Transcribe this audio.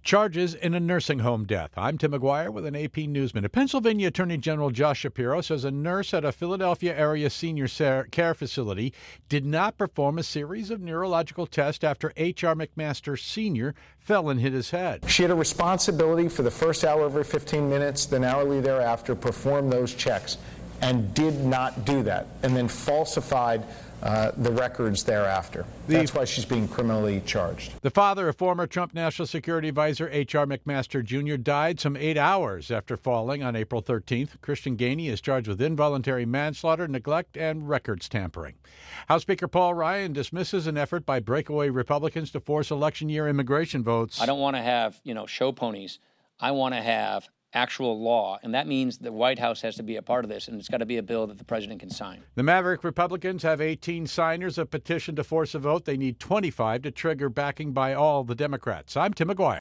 Charges in a nursing home death. I'm Tim McGuire with an AP Newsman. Pennsylvania Attorney General Josh Shapiro says a nurse at a Philadelphia area senior care facility did not perform a series of neurological tests after H.R. McMaster Sr. fell and hit his head. She had a responsibility for the first hour every 15 minutes, then hourly thereafter, perform those checks, and did not do that, and then falsified the records thereafter. That's why she's being criminally charged. The father of former Trump National Security Advisor H.R. McMaster Jr. died some 8 hours after falling on April 13th. Christian Gainey is charged with involuntary manslaughter, neglect, and records tampering. House Speaker Paul Ryan dismisses an effort by breakaway Republicans to force election year immigration votes. I don't want to have, show ponies. I want to have actual law, and that means the White House has to be a part of this, and it's got to be a bill that the president can sign. The Maverick Republicans have 18 signers of petition to force a vote. They need 25 to trigger backing by all the Democrats. I'm Tim McGuire.